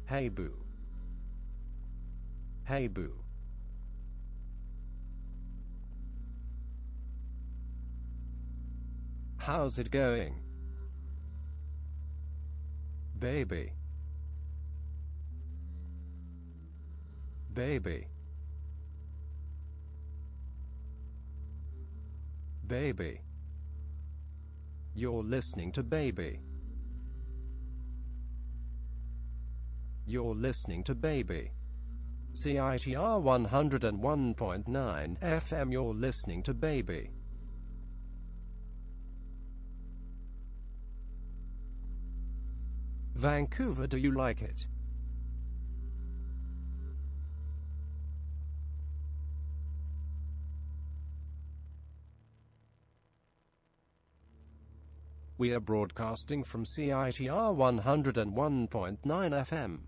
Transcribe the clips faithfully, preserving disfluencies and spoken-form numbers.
Hey boo. Hey boo. How's it going? Baby. Baby. Baby. You're listening to Baby. You're listening to Baby. C I T R one oh one point nine F M. You're listening to Baby. Vancouver, do you like it? We are broadcasting from C I T R one oh one point nine F M.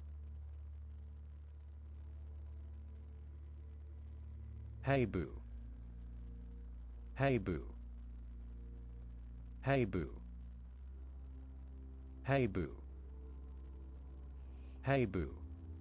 Hey boo. Hey boo. Hey boo. Hey boo. Hey boo.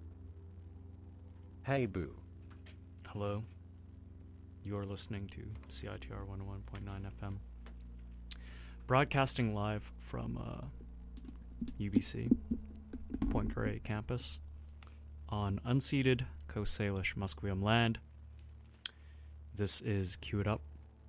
Hey boo. Hello. You're listening to C I T R one oh one point nine F M. Broadcasting live from uh, U B C, Point Grey campus, on unceded Coast Salish Musqueam land. This is Queued Up,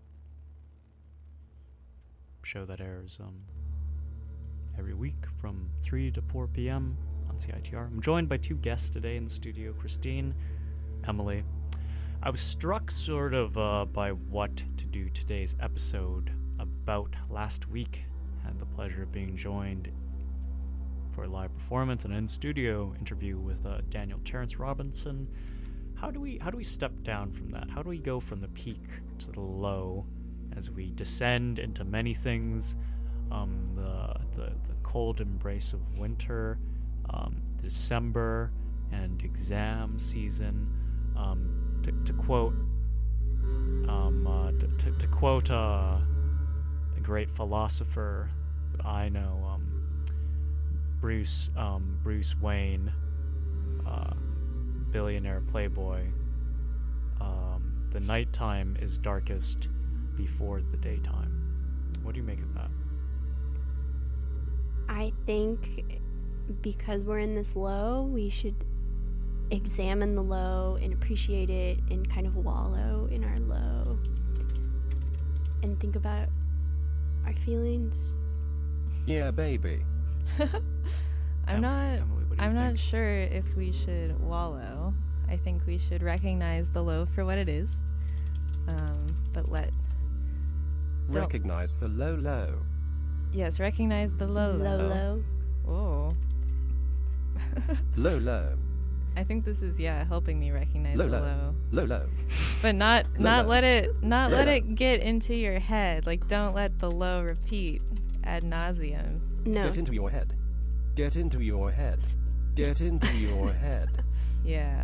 show that airs um, every week from three to four p.m. on C I T R. I'm joined by two guests today in the studio, Christine, Emily. I was struck sort of uh, by what to do today's episode about last week. Had the pleasure of being joined for a live performance and an in-studio interview with uh, Daniel Terrence Robinson. How do we how do we step down from that? How do we go from the peak to the low as we descend into many things? Um, the, the the cold embrace of winter, um, December, and exam season. Um, to, to quote, um, uh, to, to, to quote uh, a great philosopher that I know, um, Bruce um, Bruce Wayne. Uh, billionaire playboy, um, the nighttime is darkest before the daytime. What do you make of that? I think because we're in this low, we should examine the low and appreciate it and kind of wallow in our low and think about our feelings. Yeah, baby. I'm Em- not Emily, what do you I'm think? not sure if we should wallow. I think we should recognize the low for what it is. Um, but let don't- Recognize the low low. Yes, recognize the low low. Low, low. Oh. Low low. I think this is yeah, helping me recognize Low, the low. low. Low low. But not Low, not low. let it not Low, let low. it get into your head. Like don't let the low repeat ad nauseum. No. Get into your head. Get into your head. Get into your head. Yeah.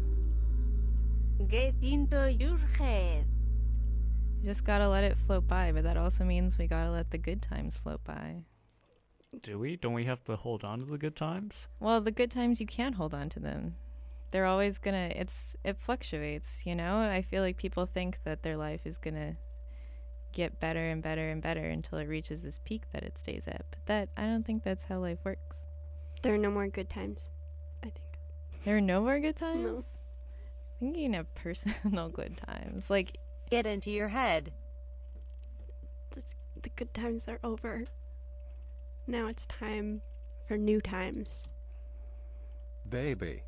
Get into your head. You just gotta let it float by, but that also means we gotta let the good times float by. Do we? Don't we have to hold on to the good times? Well, the good times you can't hold on to them. They're always gonna it's it fluctuates, you know? I feel like people think that their life is gonna get better and better and better until it reaches this peak that it stays at. But that I don't think that's how life works. There are no more good times, I think. There are no more good times? No. Thinking of personal good times. Like Get into your head. It's- the good times are over. Now it's time for new times. Baby.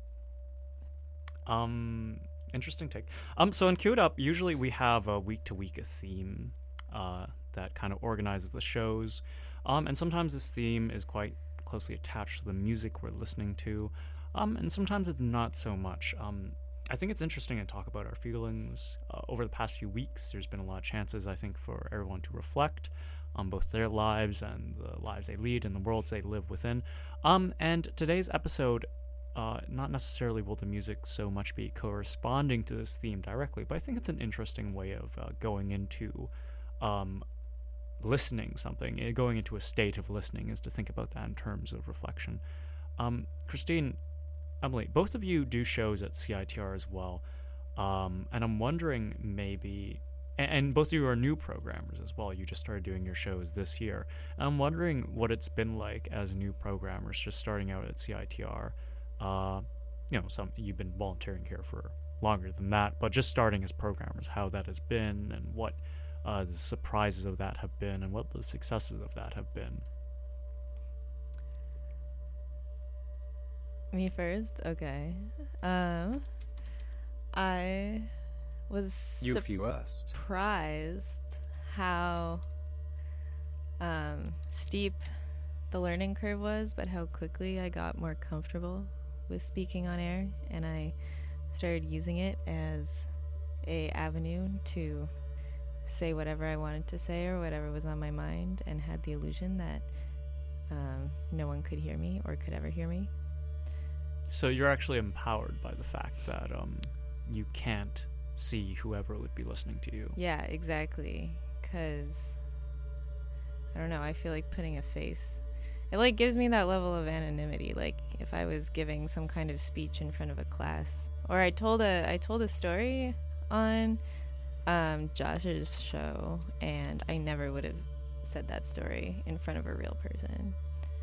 Um, interesting take. Um, so in Queued Up, usually we have a week to week a theme, uh, that kind of organizes the shows. Um, and sometimes this theme is quite closely attached to the music we're listening to. Um, and sometimes it's not so much. Um, I think it's interesting to talk about our feelings. Uh, over the past few weeks, there's been a lot of chances, I think, for everyone to reflect on both their lives and the lives they lead and the worlds they live within. Um, and today's episode, uh, not necessarily will the music so much be corresponding to this theme directly, but I think it's an interesting way of uh, going into um, listening something. Uh, Going into a state of listening is to think about that in terms of reflection. Um, Christine, Emily, both of you do shows at C I T R as well. Um, and I'm wondering maybe, and, and both of you are new programmers as well. You just started doing your shows this year. And I'm wondering what it's been like as new programmers just starting out at C I T R. Uh, you know, some you've been volunteering here for longer than that, but just starting as programmers, how that has been and what uh, the surprises of that have been and what the successes of that have been. Me first? Okay. Um, I was You first. surprised how um, steep the learning curve was, but how quickly I got more comfortable with speaking on air, and I started using it as a avenue to say whatever I wanted to say or whatever was on my mind, and had the illusion that um, no one could hear me or could ever hear me. So you're actually empowered by the fact that um, you can't see whoever would be listening to you. Yeah, exactly. Because, I don't know, I feel like putting a face, it like gives me that level of anonymity. Like if I was giving some kind of speech in front of a class, or I told a I told a story on um, Josh's show, and I never would have said that story in front of a real person.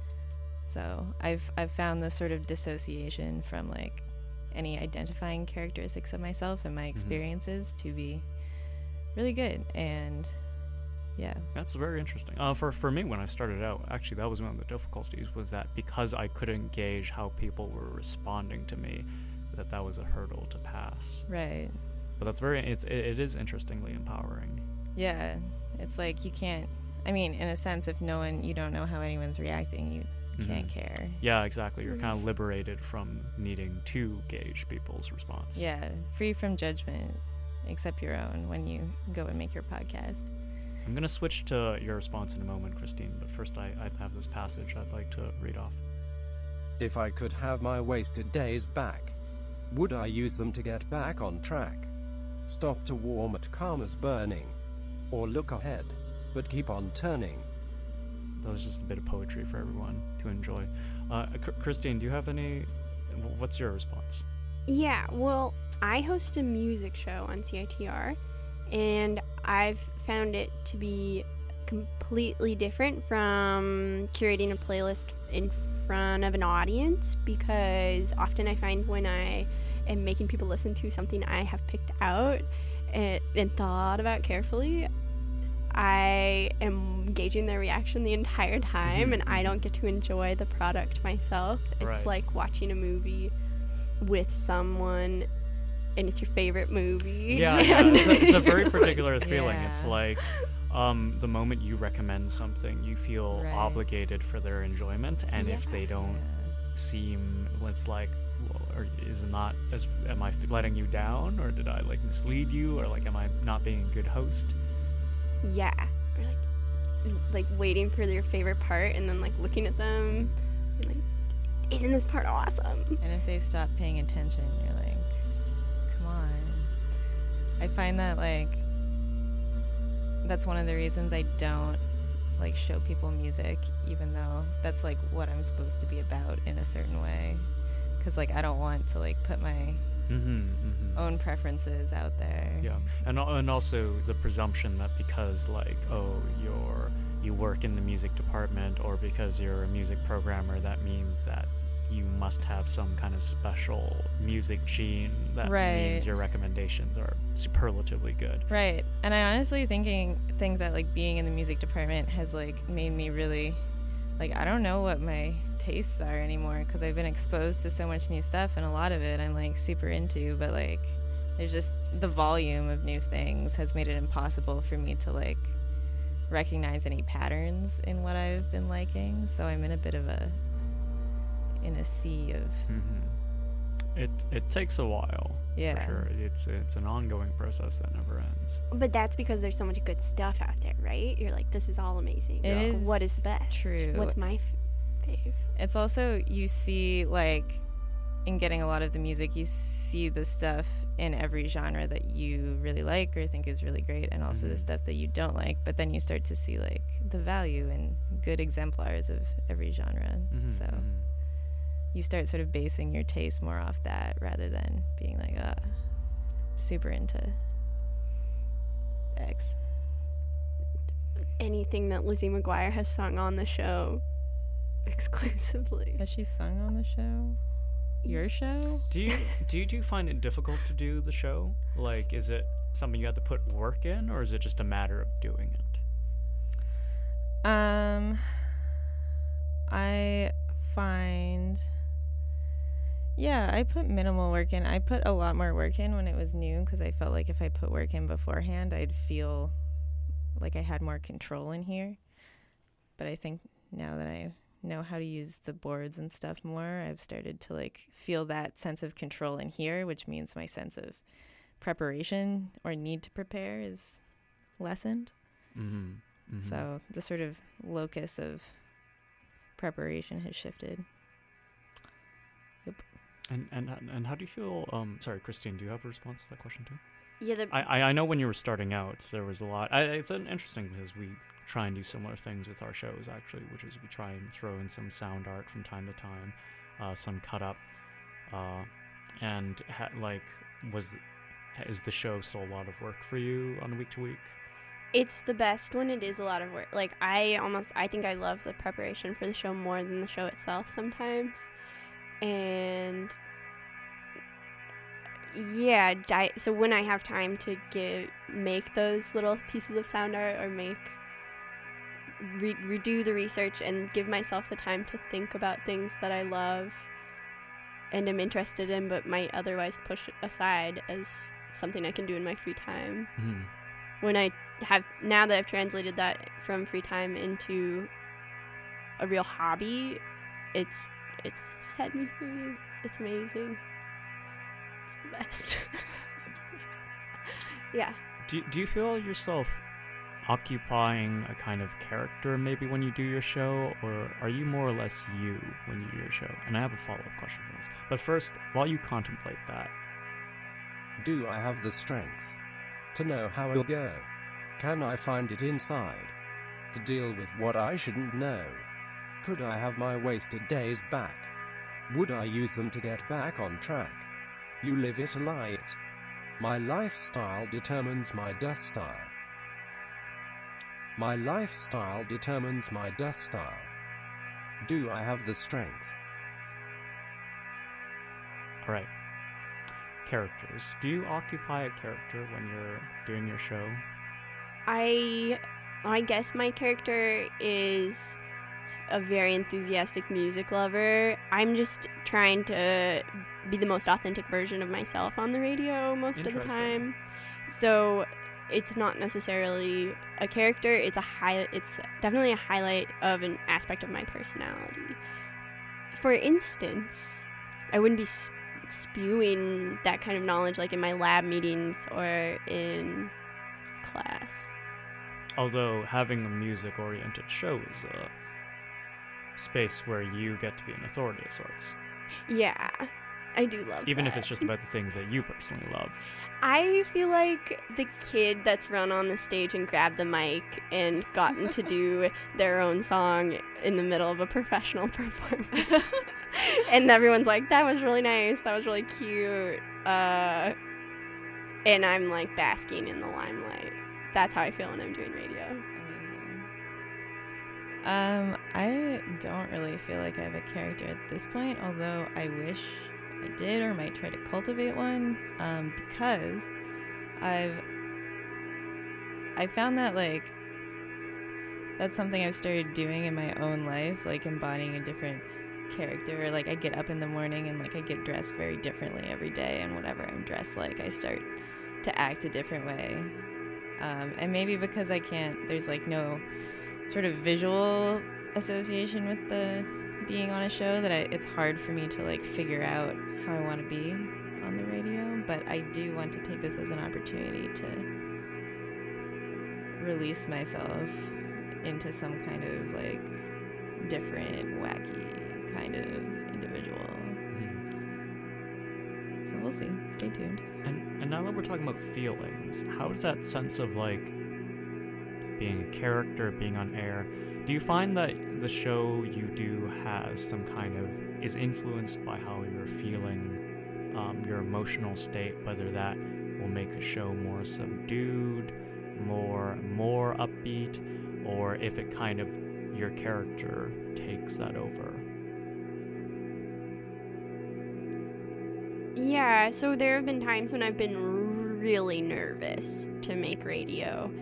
So I've I've found this sort of dissociation from like any identifying characteristics of myself and my experiences mm-hmm. to be really good. And yeah, that's very interesting. Uh, for for me, when I started out, actually that was one of the difficulties, was that because I couldn't gauge how people were responding to me, that that was a hurdle to pass. Right. But that's very it's it, it is interestingly empowering. Yeah, it's like you can't. I mean, in a sense, if no one, you don't know how anyone's reacting, you can't Mm-hmm. care. Yeah, exactly. You're kind of liberated from needing to gauge people's response. Yeah, free from judgment, except your own when you go and make your podcast. I'm going to switch to your response in a moment, Christine, but first I, I have this passage I'd like to read off. If I could have my wasted days back, would I use them to get back on track? Stop to warm at karma's burning, or look ahead, but keep on turning. That was just a bit of poetry for everyone to enjoy. Uh, C- Christine, do you have any... What's your response? Yeah, well, I host a music show on C I T R, and I've found it to be completely different from curating a playlist in front of an audience, because often I find when I am making people listen to something I have picked out and, and thought about carefully, I am gauging their reaction the entire time, and I don't get to enjoy the product myself. It's Right. like watching a movie with someone, and it's your favorite movie. Yeah, yeah. It's, a, it's a very particular feeling. Yeah. It's like um, the moment you recommend something, you feel Right. obligated for their enjoyment, and if Yeah. they don't seem, it's like, well, or is it not, as, am I letting you down, or did I like mislead you, or like am I not being a good host? Yeah, or like, like waiting for their favorite part, and then like looking at them, and like, isn't this part awesome? And if they've stopped paying attention, you're like, come on. I find that like that's one of the reasons I don't like show people music, even though that's like what I'm supposed to be about in a certain way, because like I don't want to like put my Mm-hmm, mm-hmm. own preferences out there. Yeah, and al- and also the presumption that because like oh you're you work in the music department, or because you're a music programmer, that means that you must have some kind of special music gene that Right. means your recommendations are superlatively good. Right. And I honestly thinking think that like being in the music department has like made me really like I don't know what my tastes are anymore, because I've been exposed to so much new stuff, and a lot of it I'm like super into, but like there's just the volume of new things has made it impossible for me to like recognize any patterns in what I've been liking. So I'm in a bit of a in a sea of Mm-hmm. It it takes a while. Yeah. For sure. It's it's an ongoing process that never ends. But that's because there's so much good stuff out there, right? You're like, this is all amazing. It Yeah. What is is best? true. What's my f- fave? It's also, you see, like, in getting a lot of the music, you see the stuff in every genre that you really like or think is really great, and also the Mhm. stuff that you don't like. But then you start to see, like, the value in good exemplars of every genre. Mhm, So, mhm. you start sort of basing your taste more off that rather than being like, uh, super into X. Anything that Lizzie McGuire has sung on the show exclusively. Has she sung on the show? Your show? Do you do you, do you find it difficult to do the show? Like, is it something you have to put work in, or is it just a matter of doing it? Um, I find, yeah, I put minimal work in. I put a lot more work in when it was new because I felt like if I put work in beforehand, I'd feel like I had more control in here. But I think now that I know how to use the boards and stuff more, I've started to like feel that sense of control in here, which means my sense of preparation or need to prepare is lessened. Mm-hmm. Mm-hmm. So the sort of locus of preparation has shifted. Yep. And and and how do you feel? Um, sorry, Christine, do you have a response to that question too? Yeah, the I, I I know when you were starting out, there was a lot. I, it's an interesting because we try and do similar things with our shows actually, which is we try and throw in some sound art from time to time, uh, some cut up, uh, and ha- like was is the show still a lot of work for you on a week to week? It's the best when it is a lot of work. Like, I almost, I think I love the preparation for the show more than the show itself sometimes. And, yeah, di- so when I have time to give, make those little pieces of sound art or make, re- redo the research and give myself the time to think about things that I love and am interested in but might otherwise push aside as something I can do in my free time. Mm-hmm. When I have, now that I've translated that from free time into a real hobby, it's it's set me free. It's amazing. It's the best. Yeah. Do do you feel yourself occupying a kind of character maybe when you do your show, or are you more or less you when you do your show? And I have a follow-up question for this. But first, while you contemplate that, do I have the strength to know how it'll go? Can I find it inside to deal with what I shouldn't know? Could I have my wasted days back? Would I use them to get back on track? You live it, lie it. My lifestyle determines my death style. My lifestyle determines my death style. Do I have the strength? all right. Characters. Do you occupy a character when you're doing your show? I I guess my character is a very enthusiastic music lover. I'm just trying to be the most authentic version of myself on the radio most of the Interesting. time. So it's not necessarily a character, it's a high it's definitely a highlight of an aspect of my personality. For instance, I wouldn't be sp- spewing that kind of knowledge like in my lab meetings or in class. Although having a music-oriented show is a space where you get to be an authority of sorts. Yeah, I do love Even that. if it's just about the things that you personally love. I feel like the kid that's run on the stage and grabbed the mic and gotten to do their own song in the middle of a professional performance. And everyone's like, that was really nice, that was really cute. Uh, and I'm like basking in the limelight. That's how I feel when I'm doing radio. Amazing. Um, I don't really feel like I have a character at this point, although I wish I did or might try to cultivate one, um, because I've I found that like that's something I've started doing in my own life, like embodying a different character. Like I get up in the morning and like I get dressed very differently every day, and whatever I'm dressed like, I start to act a different way. Um, and maybe because I can't, there's like no sort of visual association with the being on a show that I, it's hard for me to like figure out how I want to be on the radio. But I do want to take this as an opportunity to release myself into some kind of like different, wacky kind of individual. Mm-hmm. So we'll see. Stay tuned. And and now that we're talking about feelings, how does that sense of like being a character, being on air, do you find that the show you do has some kind of is influenced by how you're feeling, um, your emotional state, whether that will make a show more subdued, more more upbeat, or if it kind of, your character takes that over. Yeah, so there have been times when I've been really nervous to make radio,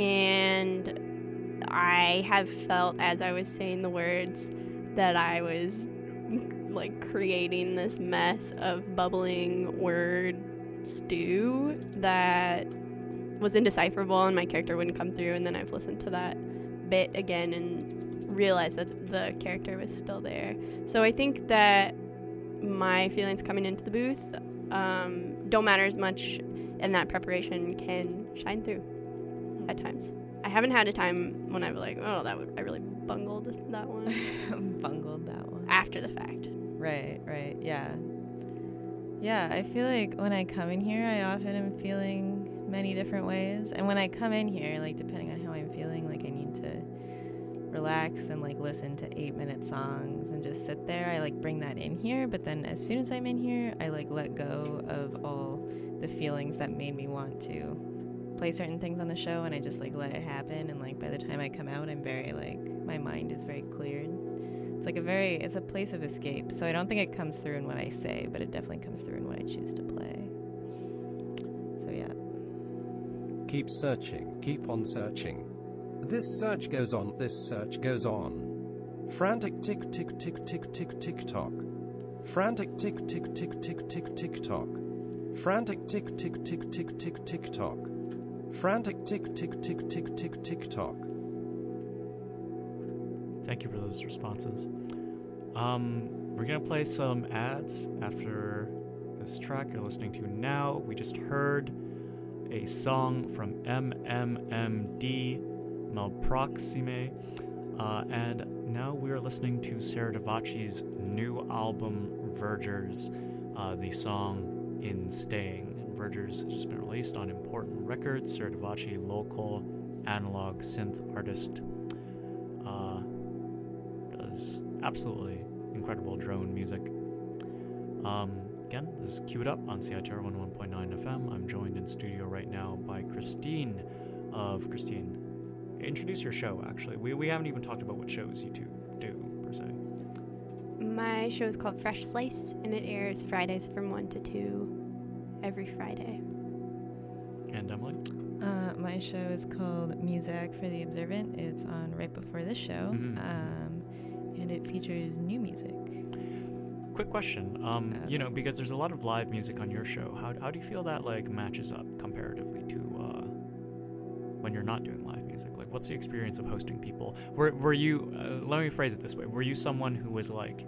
and I have felt, as I was saying the words, that I was like creating this mess of bubbling word stew that was indecipherable, and my character wouldn't come through. And then I've listened to that bit again and realized that the character was still there. So I think that my feelings coming into the booth um, don't matter as much, and that preparation can shine through at times. I haven't had a time when I was like, oh, that would, I really bungled that one. Bungled that one. After the fact. Right, right, yeah. Yeah, I feel like when I come in here, I often am feeling many different ways. And when I come in here, like, depending on how I'm feeling, like, I need to relax and, like, listen to eight-minute songs and just sit there. I, like, bring that in here. But then as soon as I'm in here, I, like, let go of all the feelings that made me want to play certain things on the show, and I just, like, let it happen. And, like, by the time I come out, I'm very, like, my mind is very cleared. It's like a very, it's a place of escape. So I don't think it comes through in what I say, but it definitely comes through in what I choose to play. So yeah. Keep searching, keep on searching. This search goes on, this search goes on. Frantic tick tick tick tick tick tick tock. Frantic tick tick tick tick tick tick tock. Frantic tick tick tick tick tick tick tock. Frantic tick tick tick tick tick tick tock. Thank you for those responses. Um, we're going to play some ads after this track you're listening to now. We just heard a song from M M M D, Malproxime, uh, and now we're listening to Sarah Davachi's new album, Vergers, uh, the song In Staying. And Vergers has just been released on Important Records. Sarah Davachi, local analog synth artist, uh, does absolutely incredible drone music. Um, again, this is Queued Up on C I T R one oh one point nine F M. I'm joined in studio right now by Christine of Christine. Introduce your show, actually. We we haven't even talked about what shows you two do, per se. My show is called Fresh Slice, and it airs Fridays from one to two every Friday. And Emily? Uh, my show is called Music for the Observant. It's on right before this show, Mm-hmm. um, and it features new music. Quick question. Um, Uh, you know, because there's a lot of live music on your show. How how do you feel that like matches up comparatively to uh, when you're not doing live music? Like, what's the experience of hosting people? Were were you? Uh, let me phrase it this way. Were you someone who was like,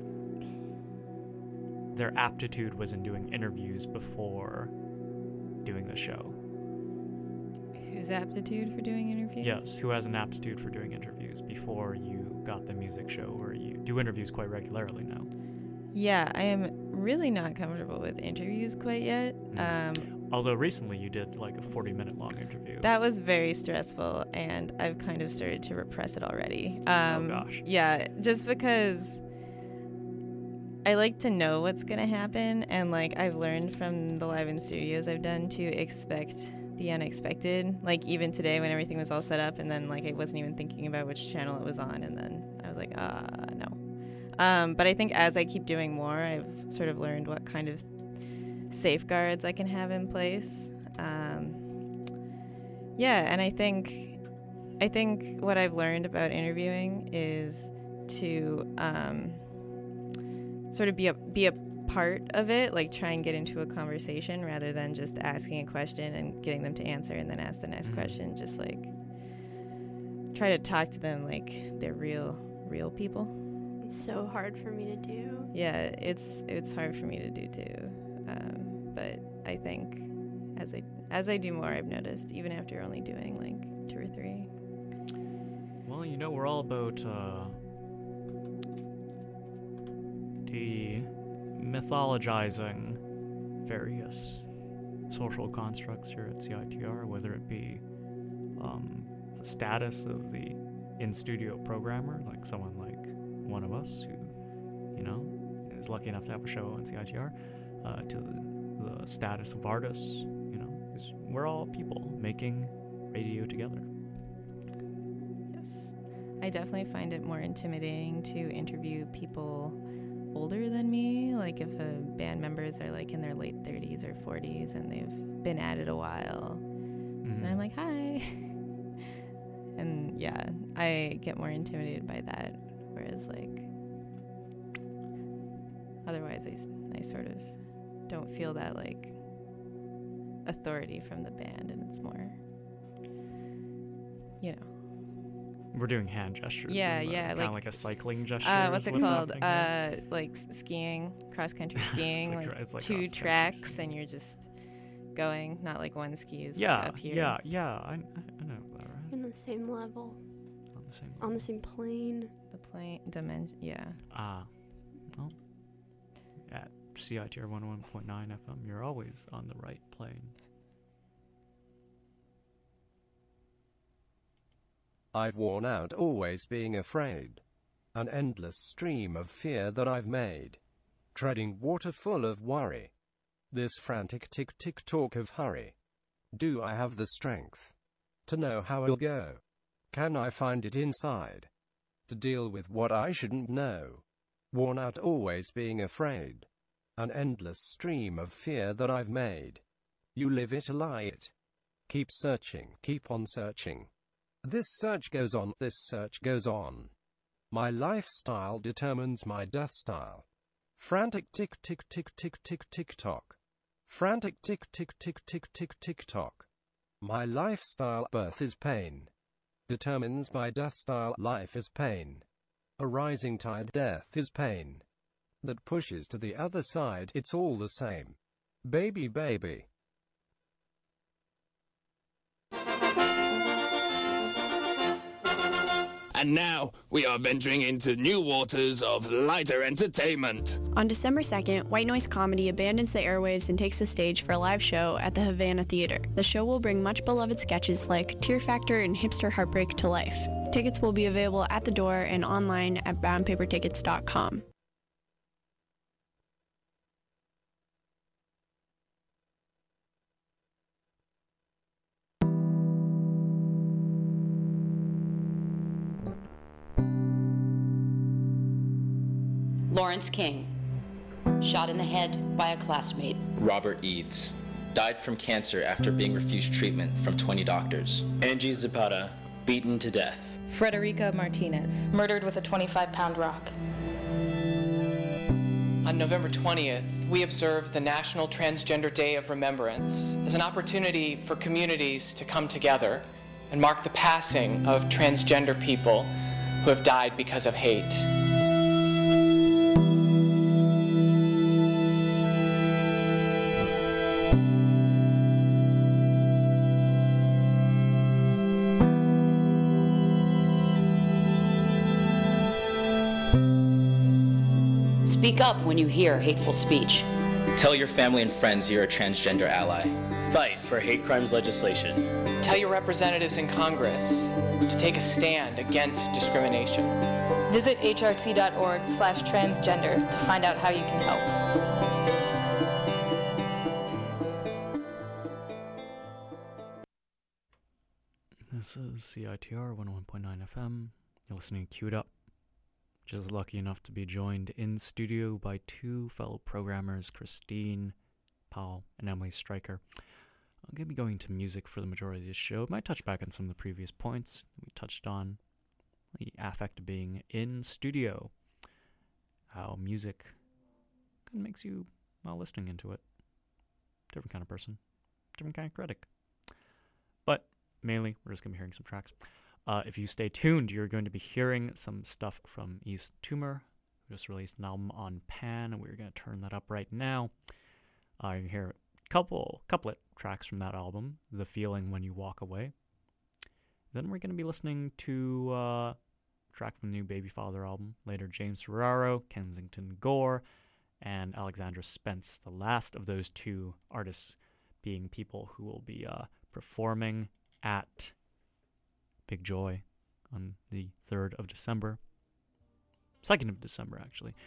their aptitude was in doing interviews before doing the show? Whose aptitude for doing interviews? Yes, who has an aptitude for doing interviews before you got the music show, where you do interviews quite regularly now? Yeah, I am really not comfortable with interviews quite yet. Mm. Um, Although recently you did like a forty minute long interview. That was very stressful, and I've kind of started to repress it already. Um, oh gosh. Yeah, just because I like to know what's going to happen, and like I've learned from the live in studios I've done to expect the unexpected. Like even today when everything was all set up, and then like I wasn't even thinking about which channel it was on, and then I was like, ah, no. Um, but I think as I keep doing more, I've sort of learned what kind of safeguards I can have in place. Um, yeah, and I think I think what I've learned about interviewing is to um, sort of be a be a part of it, like try and get into a conversation rather than just asking a question and getting them to answer and then ask the next Mm-hmm. question. Just like try to talk to them like they're real real people. It's so hard for me to do. Yeah, it's it's hard for me to do too. Um, but I think as I as I do more, I've noticed, even after only doing like two or three. Well, you know, we're all about uh, de mythologizing various social constructs here at C I T R, whether it be um, the status of the in-studio programmer, like someone like one of us who, you know, is lucky enough to have a show on C I T R, uh, to the, the status of artists, you know, 'cause we're all people making radio together. Yes. I definitely find it more intimidating to interview people older than me. Like if a band members are like in their late thirties or forties and they've been at it a while. Mm-hmm. And I'm like, hi. And yeah, I get more intimidated by that. Whereas like, otherwise I, I sort of don't feel that like authority from the band, and it's more, you know. We're doing hand gestures. Yeah, and, uh, yeah, kind like- of like a cycling gesture. Uh, is what's it what's called? happening here. Uh, like s- skiing, cross country skiing, like like, cra- it's like two cross-country tracks, skiing. and you're just going, not like one ski is yeah, like up here. yeah, yeah. I, I, I know that, right? In the same level, On the same. on the same plane. The plane dimension, yeah. Ah, well, at C I T R one oh one point nine F M, you're always on the right plane. I've worn out always being afraid. An endless stream of fear that I've made. Treading water full of worry. This frantic tick-tick talk of hurry. Do I have the strength to know how it'll go? Can I find it inside to deal with what I shouldn't know? Worn out always being afraid. An endless stream of fear that I've made. You live it, lie it. Keep searching, keep on searching. This search goes on, this search goes on. My lifestyle determines my death style. Frantic tick tick tick tick tick tick tock. Frantic tick tick tick tick tick tick tock. My lifestyle, birth is pain. Determines my death style, life is pain. A rising tide, death is pain. That pushes to the other side, it's all the same. Baby, baby. And now, we are venturing into new waters of lighter entertainment. On December second, White Noise Comedy abandons the airwaves and takes the stage for a live show at the Havana Theater. The show will bring much beloved sketches like Tear Factor and Hipster Heartbreak to life. Tickets will be available at the door and online at brown paper tickets dot com. Lawrence King, shot in the head by a classmate. Robert Eads, died from cancer after being refused treatment from twenty doctors. Angie Zapata, beaten to death. Frederica Martinez, murdered with a twenty-five pound rock. On November twentieth, we observed the National Transgender Day of Remembrance as an opportunity for communities to come together and mark the passing of transgender people who have died because of hate. Speak up when you hear hateful speech. Tell your family and friends you're a transgender ally. Fight for hate crimes legislation. Tell your representatives in Congress to take a stand against discrimination. Visit H R C dot org slash transgender to find out how you can help. This is C I T R one oh one point nine F M. You're listening to Queued Up. Just lucky enough to be joined in studio by two fellow programmers, Christine Powell and Emily Stryker. I'm going to be going to music for the majority of this show. I might touch back on some of the previous points we touched on. The affect of being in studio. How music kind of makes you, while listening into it, different kind of person, different kind of critic. But mainly, we're just going to be hearing some tracks. Uh, if you stay tuned, you're going to be hearing some stuff from East Tumor, who just released an album on Pan, and we're going to turn that up right now. Uh, you hear a couple couplet tracks from that album, The Feeling When You Walk Away. Then we're going to be listening to uh, a track from the new Baby Father album, later James Ferraro, Kensington Gore, and Alexandra Spence, the last of those two artists being people who will be uh, performing at Big Joy on the third of December, second of December actually,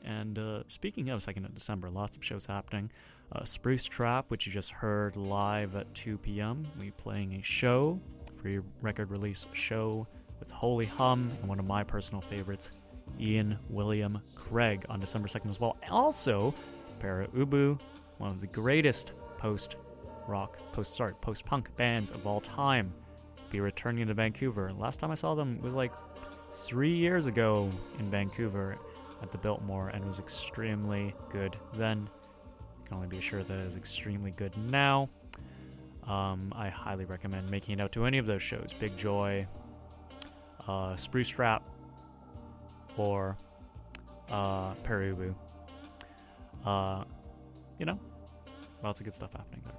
And uh, speaking of second of December, lots of shows happening. Uh, Spruce Trap, which you just heard live at two p.m. We playing a show, free record release show with Holy Hum and one of my personal favorites, Ian William Craig, on December second as well. Also, Para Ubu, one of the greatest post-rock, post sorry, post-punk bands of all time, be returning to Vancouver. Last time I saw them was like three years ago in Vancouver at the Biltmore, and it was extremely good then. I can only be assured that it is extremely good now. Um, I highly recommend making it out to any of those shows. Big Joy, uh, Spruce Trap, or uh, Perubu. Uh, you know, lots of good stuff happening there.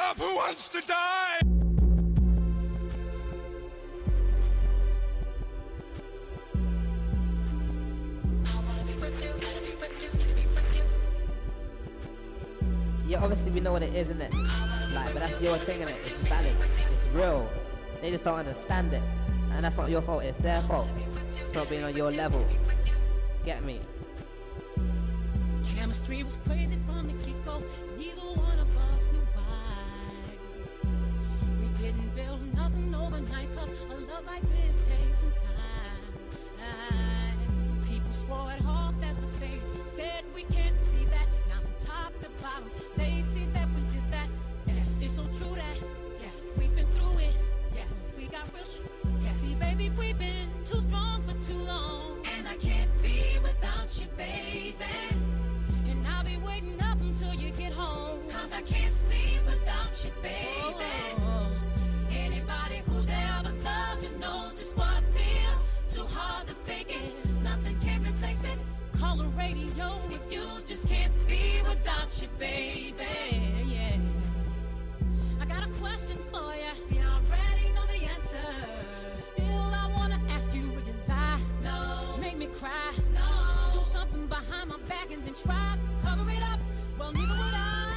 up! Who wants to die? Yeah, obviously we know what it is, isn't it? Like, but that's your thing, innit? It's valid. It's real. They just don't understand it. And that's not your fault, it's their fault. It's not being on your level. Get me? Chemistry was crazy from the get-go. Neither one of us knew why. We didn't build nothing overnight, cause a love like this takes some time. People swore it off as a phase, said we can't see that. Now from top to bottom, they see that we did that. Yes, it's so true that, yes, we've been through it. Yes, we got real sh- Yes, see baby, we've been too strong for too long. And I can't be without you, baby. And I'll be waiting up until you get home, cause I can't sleep without you, baby. Oh. Anybody who's ever loved you know just what I feel. Too hard to fake it, nothing can replace it. Call the radio if you just can't be without you, baby. Yeah. I got a question for you. See, I already know the answer. But still, I wanna ask you, will you lie? No. Make me cry? No. Do something behind my back and then try to cover it up? Well, neither would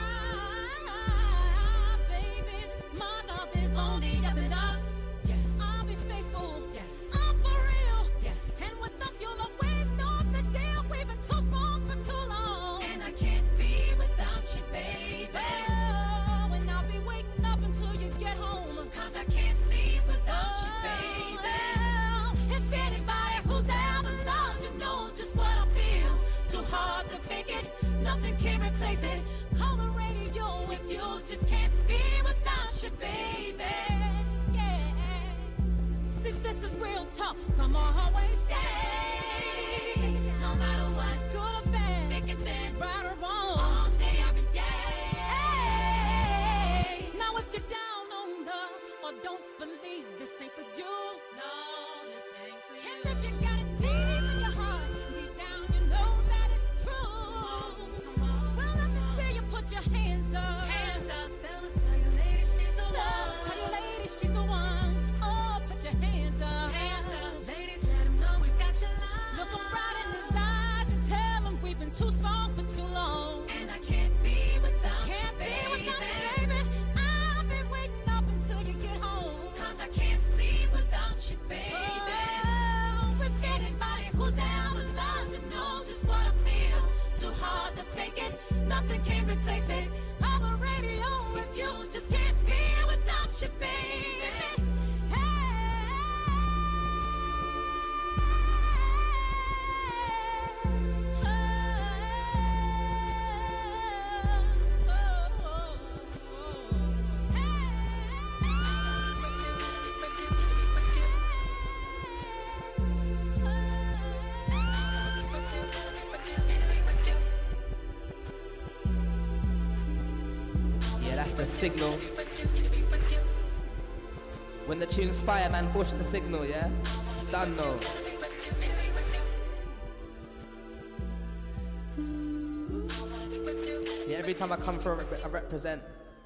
I, baby. My love is only up and up. Yes. I'll be faithful. Yes. I'm for real. Yes. And with us, you'll always know the deal. We've been too strong for too long. And I can't be without you, baby. Oh, and I'll be waiting up until you get home, cause I can't sleep without oh, you, baby. Well, if anybody who's ever loved you know just what I feel. Too hard to fake it, nothing can replace it. Call the radio if you just can't be without you, baby. Yeah. See, this is real talk, come on, always stay. No matter what, good or bad, thick or thin, right or wrong, all day, every day. Hey. Now if you're down on love or don't believe this ain't for you, no, this ain't for you. And if you got it deep in your heart, deep down you know that it's true. Come on, well, let me see you put your hands up. Hands up, fellas, tell your lady she's the fellas, one. Tell your lady she's the one. Oh, put your hands up. Hands up, ladies, let him know he's got your line. Look him right in his eyes and tell him we've been too strong for too long. And I can't be without can't you, baby. Can't be without you, baby. I'll be waiting up until you get home, cause I can't sleep without you, baby. Oh, with anybody who's ever loved you know just what I feel. Too hard to fake it, nothing can replace it. I'm a radio if you just can't be without you, baby. Yeah, that's the signal. When the tune's fire, man, push the signal, yeah? Done, no. Yeah, every time I come for a rep- I represent.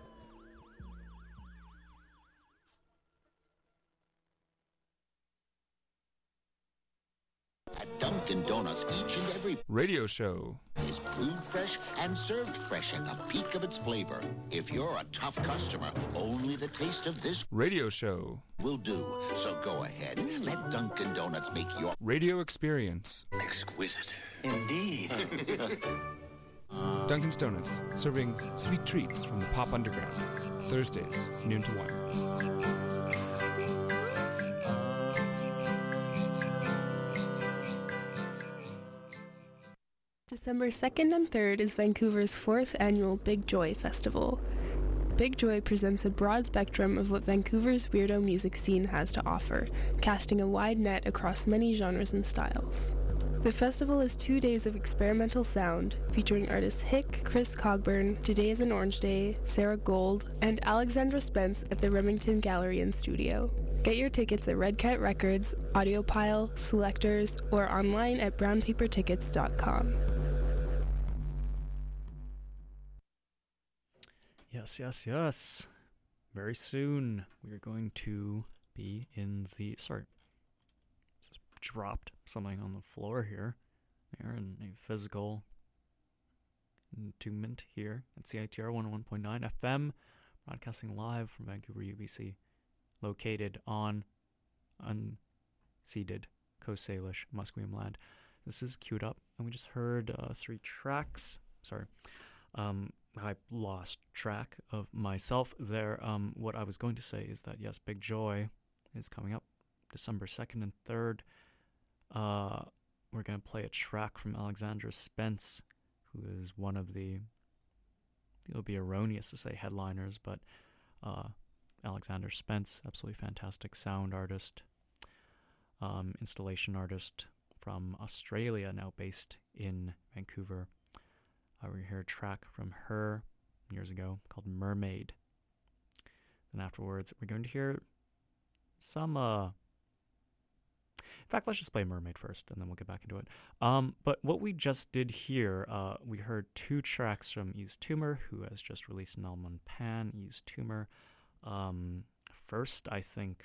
At Dunkin' Donuts, each and every Radio show is brewed fresh and served fresh at the peak of its flavor. If you're a tough customer, only the taste of this radio show will do. So go ahead, let Dunkin' Donuts make your radio experience exquisite. Indeed. Dunkin' Donuts, serving sweet treats from the pop underground. Thursdays, noon to one. December second and third is Vancouver's fourth annual Big Joy Festival. Big Joy presents a broad spectrum of what Vancouver's weirdo music scene has to offer, casting a wide net across many genres and styles. The festival is two days of experimental sound, featuring artists Hick, Chris Cogburn, Today is an Orange Day, Sarah Gold, and Alexandra Spence at the Remington Gallery and Studio. Get your tickets at Red Cat Records, Audiopile, Selectors, or online at brown paper tickets dot com. Yes, yes, yes. very soon we are going to be in the, sorry, just dropped something on the floor here. They're in a physical entombment here at C I T R one oh one point nine F M, broadcasting live from Vancouver, U B C, located on unceded Coast Salish Musqueam land. This is queued up, and we just heard uh, three tracks. Sorry. Um, I lost track of myself there. Um, what I was going to say is that, yes, Big Joy is coming up December second and third. Uh, we're going to play a track from Alexandra Spence, who is one of the, it would be erroneous to say headliners, but uh, Alexander Spence, absolutely fantastic sound artist, um, installation artist from Australia, now based in Vancouver. Uh, we heard a track from her years ago called Mermaid. Then afterwards, we're going to hear some, uh, in fact, let's just play Mermaid first, and then we'll get back into it. Um, but what we just did here, uh, we heard two tracks from Ease Tumor, who has just released an album on Pan. Ease Tumor, um, first, I think,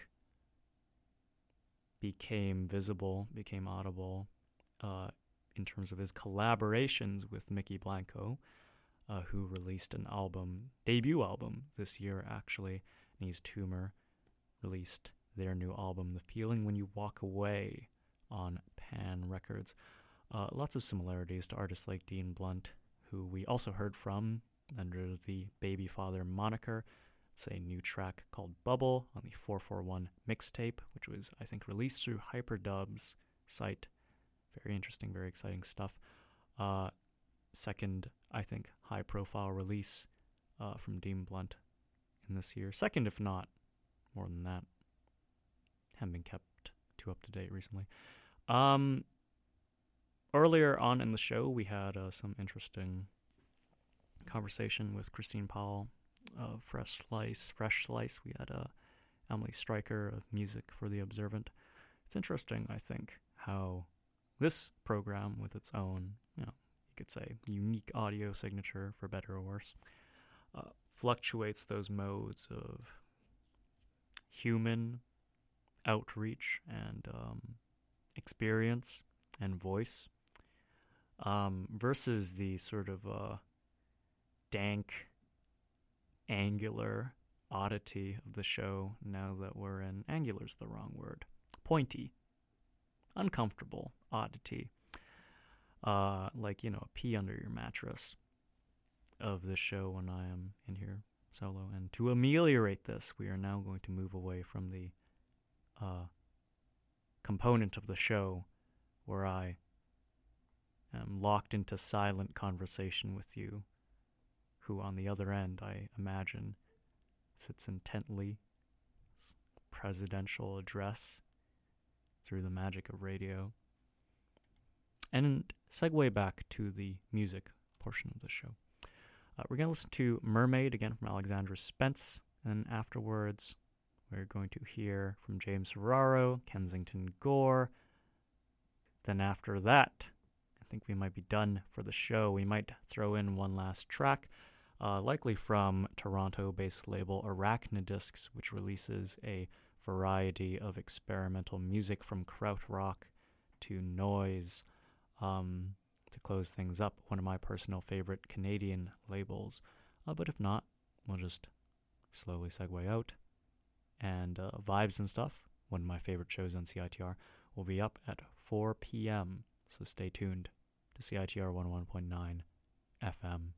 became visible, became audible, uh, in terms of his collaborations with Mickey Blanco, uh, who released an album, debut album this year, actually. And Ease Tumor released their new album, The Feeling When You Walk Away, on Pan Records. Uh, lots of similarities to artists like Dean Blunt, who we also heard from under the Baby Father moniker. It's a new track called Bubble on the four forty-one mixtape, which was, I think, released through Hyperdub's site. Very interesting, very exciting stuff. Uh, second, I think, high-profile release uh, from Dean Blunt in this year. Second, if not more than that. Haven't been kept too up-to-date recently. Um, earlier on in the show, we had uh, some interesting conversation with Christine Powell of Fresh Slice. Fresh Slice. We had uh, Emily Stryker of Music for the Observant. It's interesting, I think, how this program, with its own, you know, you could say, unique audio signature, for better or worse, uh, fluctuates those modes of human outreach and um, experience and voice um, versus the sort of uh, dank, angular oddity of the show, now that we're in, angular's the wrong word, pointy, uncomfortable oddity, uh, like, you know, a pee under your mattress of the show when I am in here solo. And to ameliorate this, we are now going to move away from the uh, component of the show where I am locked into silent conversation with you, who on the other end, I imagine, sits intently, presidential address through the magic of radio, and segue back to the music portion of the show. Uh, we're going to listen to Mermaid, again from Alexandra Spence, and afterwards we're going to hear from James Ferraro, Kensington Gore. Then after that, I think we might be done for the show. We might throw in one last track, uh, likely from Toronto-based label Arachnidiscs, which releases a variety of experimental music from krautrock to noise. Um, to close things up, one of my personal favorite Canadian labels. Uh, but if not, we'll just slowly segue out. And uh, Vibes and Stuff, one of my favorite shows on C I T R, will be up at four p.m. So stay tuned to C I T R one oh one point nine F M.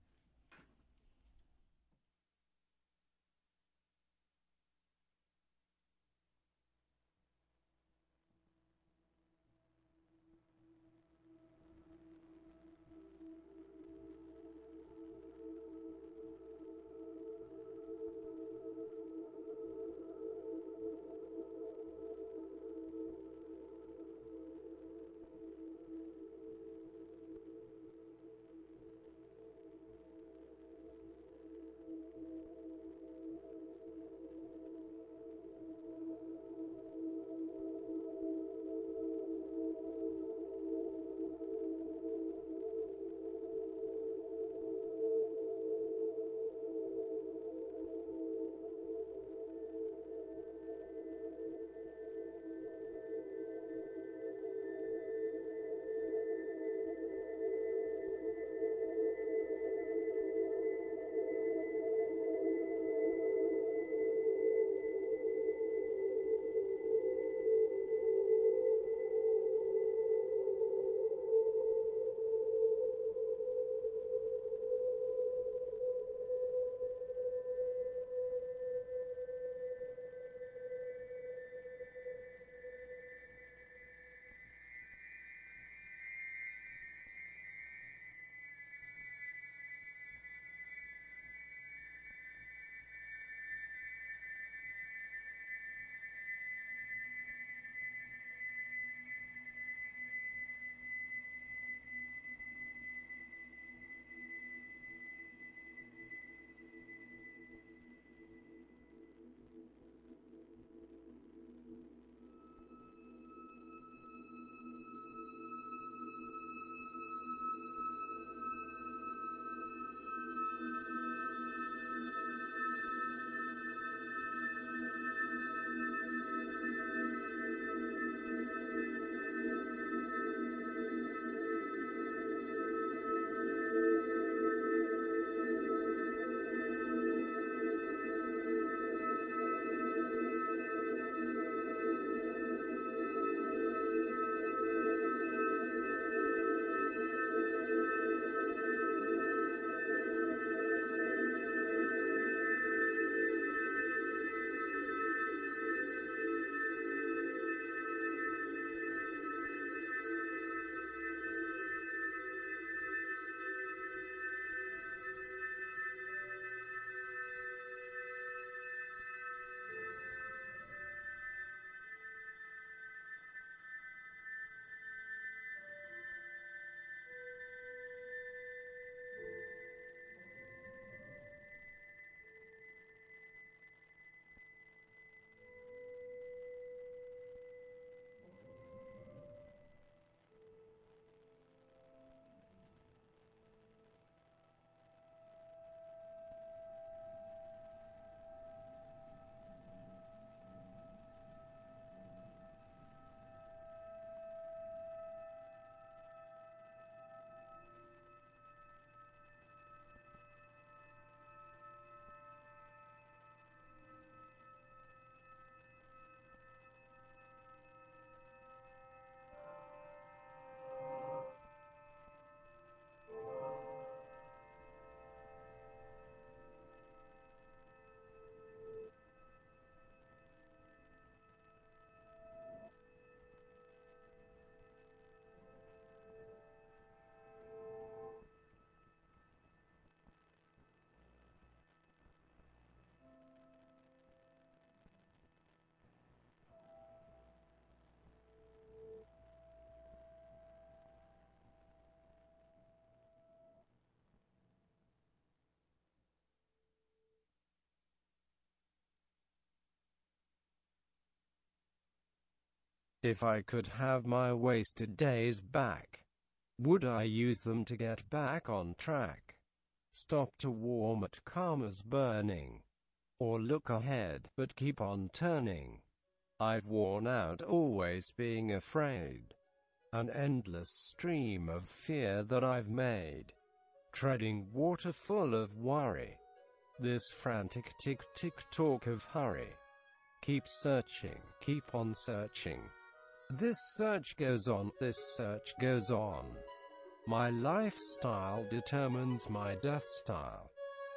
If I could have my wasted days back, would I use them to get back on track? Stop to warm at karma's burning, or look ahead, but keep on turning. I've worn out always being afraid, an endless stream of fear that I've made, treading water full of worry, this frantic tick-tick talk of hurry. Keep searching, keep on searching. This search goes on, this search goes on. My lifestyle determines my death style.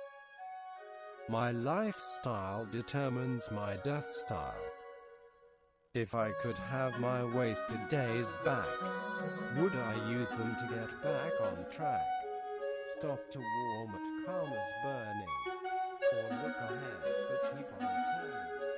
My lifestyle determines my death style. If I could have my wasted days back, would I use them to get back on track? Stop to warm at karma's burning, or look ahead, but keep on turning.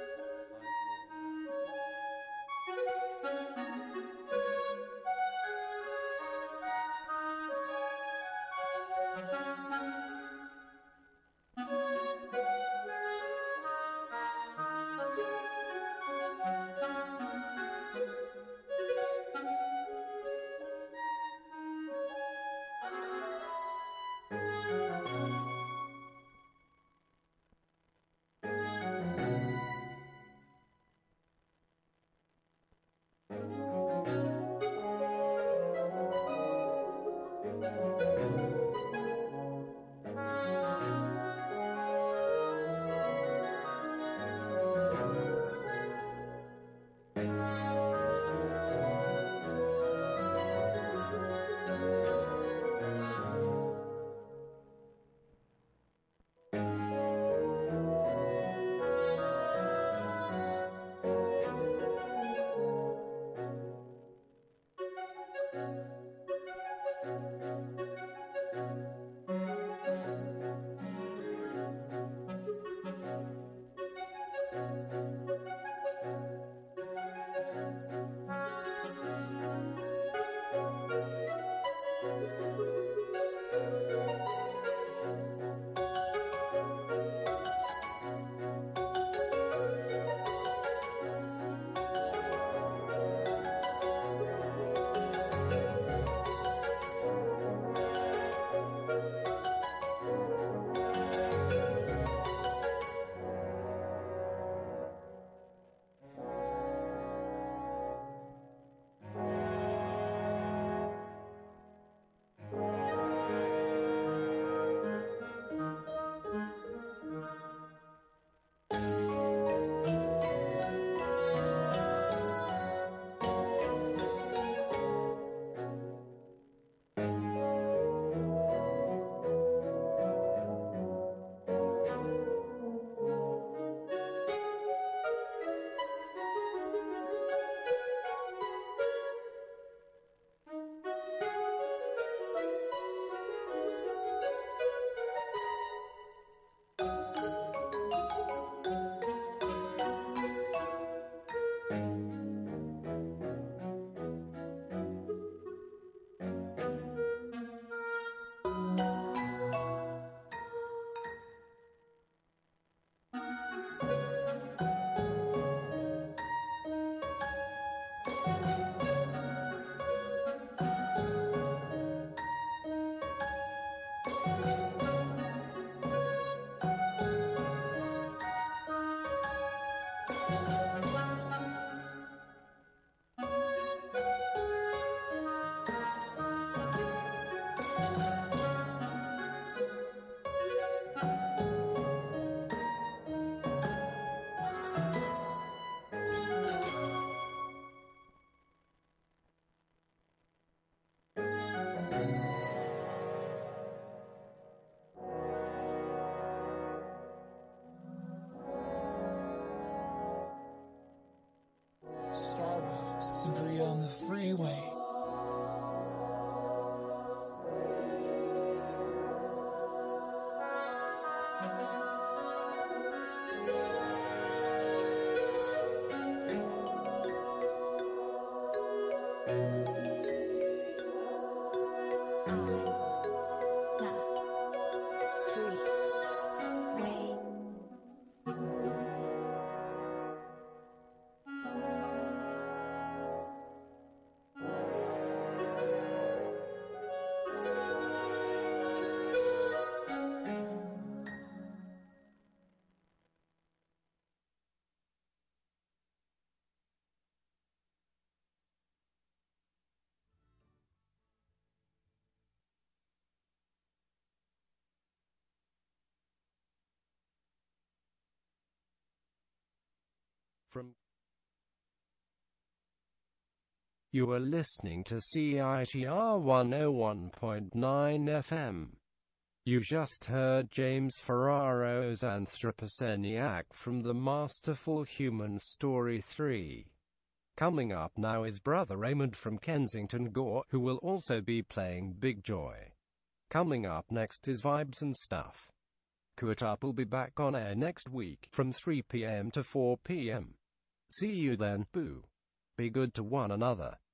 Starbucks, debris on the freeway. From You are listening to C I T R one oh one point nine F M. You just heard James Ferraro's Anthropoceniac from the Masterful Human Story three. Coming up now is Brother Raymond from Kensington Gore, who will also be playing Big Joy. Coming up next is Vibes and Stuff. Quit Up will be back on air next week from three p m to four p m. See you then, boo. Be good to one another.